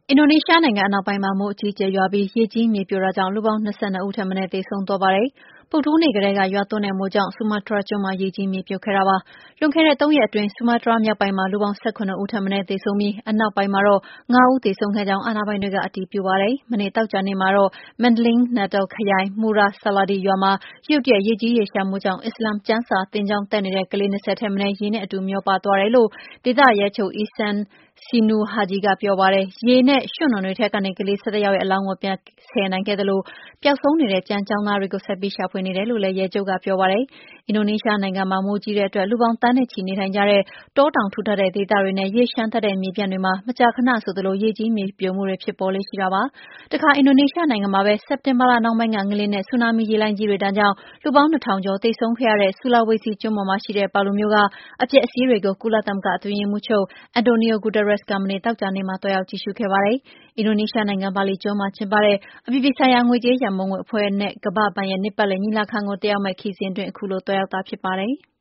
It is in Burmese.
အင်ဒိုနီးရှားနိုင်ငံအနောက်ပိုင်းမှာ မိုးအကြီးအကျယ်ရွာပြီး ရေကြီးမြေပြိုတာကြောင့် လူပေါင်း ၂၂ ဦးထက်မနည်းသေဆုံးသွားပါတယ်။ ဗုဒ္ဓဟူးနေ့ကတည်းက ရွာသွန်းတဲ့မိုးကြောင့် ဆူမားတြားကျွန်းမှာ ရေကြီးမြေပြိုခဲ့တာပါ။ လွန်ခဲ့တဲ့ ၃ ရက်အတွင်း ဆူမားတြားမြောက်ပိုင်းမှာ လူပေါင်း ၁၇ ဦးထက်မနည်းသေဆုံးပြီး အနောက်ပိုင်းမှာတော့ ၅ ဦးသေဆုံးခဲ့ကြောင်း အာဏာပိုင်တွေက အတည်ပြုပါတယ်။ မနေ့သောကြာနေ့မှာတော့ Mandaling Natal ခရိုင် Murah Saladi ရွာမှာ ရုတ်တရက် ရေကြီးရေလျှံမှုကြောင့် အစ္စလာမ်ကျမ်းစာသင်ကျောင်းတက်နေတဲ့ ကလေး ၂၀ ထက်မနည်း ရေနဲ့အတူမျောပါသွားတယ်လို့ ဒေသရဲချုပ် Ihsan Sinur Haji ကပြောပါတယ်။ ရေနဲ့ ရွှံ့နွံတွေထဲကနေ ကလေး ၁၁ ယောက်ရဲ့အလောင်းကို ပြန်ဆယ်နိုင်ခဲ့သလို ပျောက်ဆုံးနေတဲ့ ကျန်ကျောင်းသားတွေကို ဆက်ပြီးရှာဖွေနေတယ်လို့လည်း ရဲချုပ်ကပြောပါတယ်။ အင်ဒိုနီးရှားနိုင်ငံမှာ မိုးကြီးတဲ့အတွက် လူပေါင်းသန်းနဲ့ချီနေထိုင်ကြတဲ့ တောတောင်ထူထပ်တဲ့ဒေသတွေနဲ့ ရေလျှံတတ်တဲ့မြေပြန့်တွေမှာ မကြာခဏဆိုသလို ရေကြီးမြေပြိုမှုတွေဖြစ်ပေါ်လေ့ရှိတာပါ။ တခါ အင်ဒိုနီးရှားနိုင်ငံမှာပဲ စက်တင်ဘာလနှောင်းပိုင်းက ငလျင်နဲ့ ဆူနာမီရေလှိုင်းကြီးတွေဒဏ်ကြောင့် လူပေါင်း ၂,၀၀၀ ကျော်သေဆုံးခဲ့ရတဲ့ ဆူလာဝေစီကျွန်းပေါ်မှာရှိတဲ့ Palu မြို့က အပျက်အစီးတွေကို ကုလသမဂ္ဂအတွင်းရေးမှူးချုပ် Antonio Guterres က မနေ့သောကြာနေ့မှာ သွားရောက်ကြည့်ရှုခဲ့ပါတယ်။ အင်ဒိုနီးရှားနိုင်ငံ ဘာလီကျွန်းမှာကျင်းပတဲ့ အပြည်ပြည်ဆိုင်ရာ ငွေကြေးရန်ပုံငွေအဖွဲ့နဲ့ ကမ္ဘာ့ဘဏ်ရဲ့ နှစ်ပတ်လည်ညီလာခံကို တက်ရောက်မယ့်ခရီးစဉ်အတွင်း ခုလိုသွားရောက်တာဖြစ်ပါတယ်။